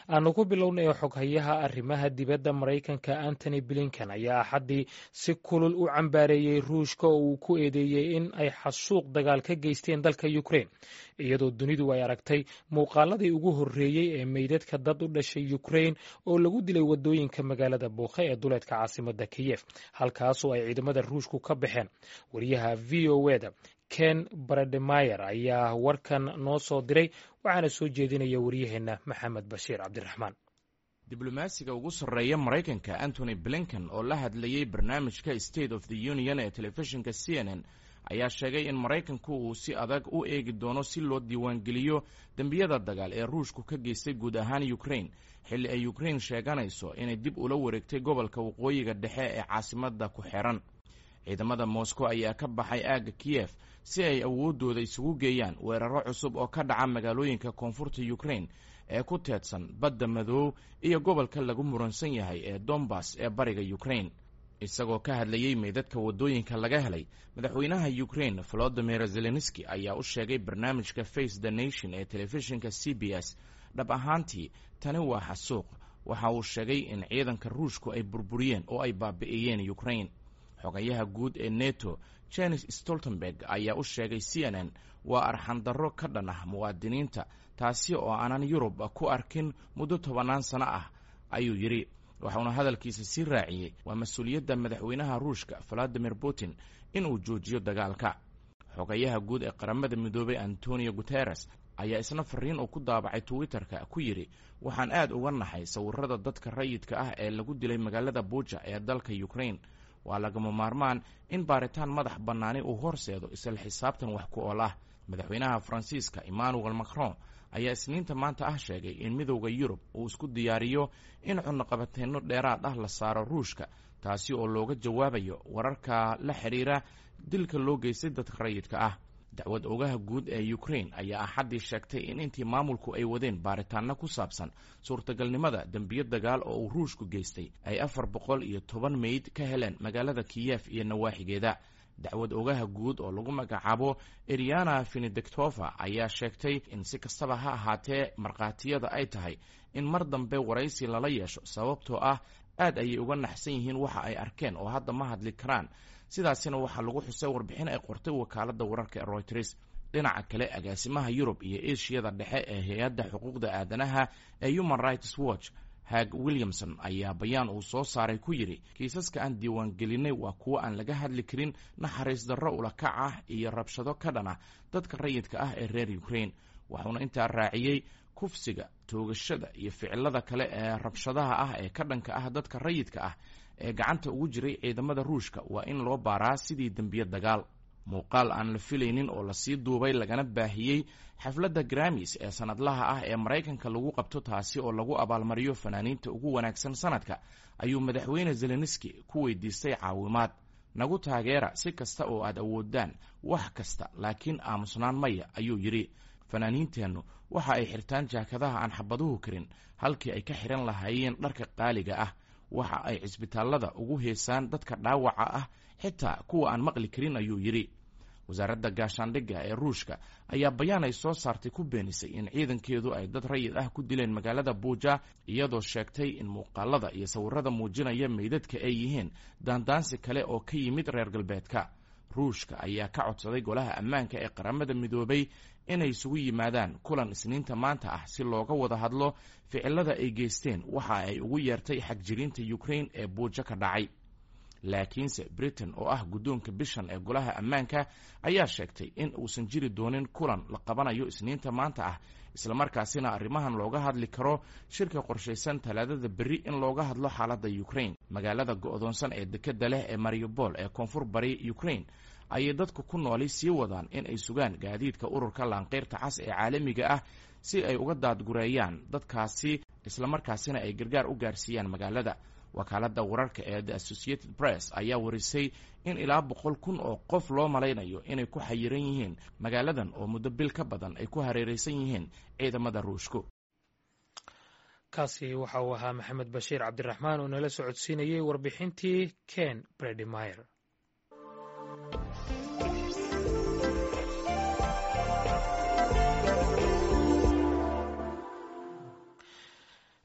aanu ku bilownay xoghayaha arrimaha dibadda Maraykanka Anthony Blinken ayaa axaddii si kulul u cambaareeyey Ruushka oo uu ku eedeeyey in ay xasuuq dagaal ka geysteen dalka Ukraine iyadoo dunidu ay aragtay muuqaaladii ugu horreeyey ee meydadka dad u dhashay Ukraine oo lagu dilay wadooyinka magaalada Buukhe ee duleedka caasimadda Kiev halkaasoo ay ciidamada Ruushku ka baxeen. Wariyaha VOA-da Ken Barademeyer ayaa warkan noo soo diray waxaana soo jeedinaya waryaheena Maxamed Bashiir Cabdiraxmaan. diblomaasiga ugu sarreeya Maraykanka Anthony Blinken oo la hadlayay barnaamijka State of the Union ee telefishinka CNN ayaa sheegay in Maraykanku uu si adag u eegi doono si loo diiwaangeliyo dembiyada dagaal ee Ruushku ka geystay guud ahaan Ukraine xilli ay Ukraine sheeganayso inay dib ula wareegtay gobolka waqooyiga dhexe ee caasimadda ku xiran. ciidamada Moscow ayaa ka baxay aagga Kiev si ay awoodooda isugu geeyaan weeraro cusub oo ka dhaca magaalooyinka koonfurta Ukraine ee ku teedsan badda madow iyo gobolka lagu muransan yahay ee Donbas ee bariga Ukraine. isagoo ka hadlayay meydadka wadooyinka laga helay madaxweynaha Ukraine Volodymyr Zelensky ayaa u sheegay barnaamijka Face the Nation ee telefishinka CBS dhab ahaantii tani waa xasuuq. waxa uu sheegay in ciidanka Ruushku ay burburiyeen oo ay baabi'iyeen Ukraine. xogayaha guud ee NATO Jens Stoltenberg ayaa u sheegay CNN waa arxan darro ka dhan ah muwaadiniinta taasi oo aanan Yurub ku arkin muddo 10 sano ah ayuu yiri. waxaana hadalkiisa sii raaciyay waa mas'uuliyadda madaxweynaha Ruushka Vladimir Putin inuu joojiyo dagaalka. xogayaha guud ee qaramada midoobay Antonio Guterres ayaa isna fariin uu ku daabacay Twitterka ku yiri waxaan aad uga naxay sawirrada dadka rayidka ah ee lagu dilay magaalada Bucha ee dalka Ukraine. waa lagama maarmaan in baaritaan madax bannaani uu horseedo isla xisaabtan wax ku ool ah. madaxweynaha Faransiiska Emmanuel Macron ayaa isniinta maanta ah sheegay in midowda Yurub uu isku diyaariyo in cunaqabateenno dheeraad ah la saaro Ruushka taasi oo looga jawaabayo wararka la xiriira dilka loo geystay dadka rayidka ah. dacwad ogaha guud ee Ukraine ayaa axaddii sheegtay in intii maamulku ay wadeen baaritaanno ku saabsan suurtagalnimada dembiyo dagaal oo uu Ruushku geystay ay 410 meyd ka heleen magaalada Kiev iyo nawaaxigeeda. dacwad ogaha guud oo lagu magacaabo Iryana Venediktova ayaa sheegtay in si kastaba ha ahaatee markhaatiyada ay tahay in mar dambe waraysi lala yeesho sababtoo ah aad ayay uga naxsan yihiin waxa ay arkeen oo hadda ma hadli karaan. sidaasina waxaa lagu xusay warbixin ay qortay wakaaladda wararka ee Reuters. dhinaca kale agaasimaha Yurub iyo Aasiya dhexe ee hay'adda xuquuqda aadanaha ee Human Rights Watch Hag Williamson ayaa bayaan uu soo saaray ku yiri kiisaska aan diiwaan gelinay waa kuwo aan laga hadli karin naxariis darro ula kac ah iyo rabshado ka dhan ah dadka rayidka ah ee reer Ukraine. waxaana intaa raaciyay kufsiga, toogashada iyo ficilada kale ee rabshadaha ah ee ka dhanka ah dadka rayidka ah ee gacanta ugu jiray ciidamada Ruushka waa in loo baaraa sidii dembiyo dagaal. muuqaal aan la filaynin oo la sii duubay lagana baahiyey xafladda Grammys ee sanadlaha ah ee Maraykanka lagu qabto taasi oo lagu abaalmariyo fanaaniinta ugu wanaagsan sanadka ayuu madaxweyne Zelensky ku weydiistay caawimaad. nagu taageera si kasta oo aad awoodaan wax kasta laakiin aamusnaan maya ayuu yiri. fanaaniinteennu waxa ay xirtaan jaakadaha aan xabaduhu karin halkii ay ka xiran lahaayeen dharka qaaliga ah. waxa ay cisbitaalada ugu heesaan dadka dhaawaca ah xitaa kuwa aan maqli karin ayuu yiri. wasaaradda gaashaandhigga ee Ruushka ayaa bayaan ay soo saartay ku beenisay in ciidankeedu ay dad rayid ah ku dileen magaalada Bucha iyadoo sheegtay in muuqaalada iyo sawirrada muujinaya meydadka ay yihiin daandaansi kale oo ka yimid reer galbeedka. Ruushka ayaa ka codsaday golaha ammaanka ee qaramada midoobay inay isugu yimaadaan kulan isniinta maanta ah si looga wada hadlo ficilada ay geysteen waxa ay ugu yeertay xagjirinta Ukraine ee Bucha ka dhacay. laakiinse Britain oo ah guddoonka bishan ee golaha ammaanka ayaa sheegtay in uusan jiri doonin kulan la qabanayo isniinta maanta ah isla markaasina arrimahan looga hadli karo shirka qorshaysan Talaadada berri in looga hadlo xaaladda Ukraine. magaalada go'doonsan ee dekedda leh ee Mariupol ee koonfur bari Ukraine ayay dadku ku nooli sii wadaan in ay sugaan gaadiidka ururka laanqeyrta cas ee caalamiga ah si ay uga daadgureeyaan dadkaasi isla markaasina ay gargaar u gaarsiiyaan magaalada. wakaaladda wararka ee The Associated Press ayaa warisay in ilaa 100,000 oo qof loo malaynayo inay ku xayiran yihiin magaaladan oo muddo bil ka badan ay ku hareeraysan yihiin ciidamada Ruushku. kaasi waxa uu ahaa Maxamed Bashiir Cabdiraxmaan oo nala socodsiinayay warbixintii Ken Barademeyer.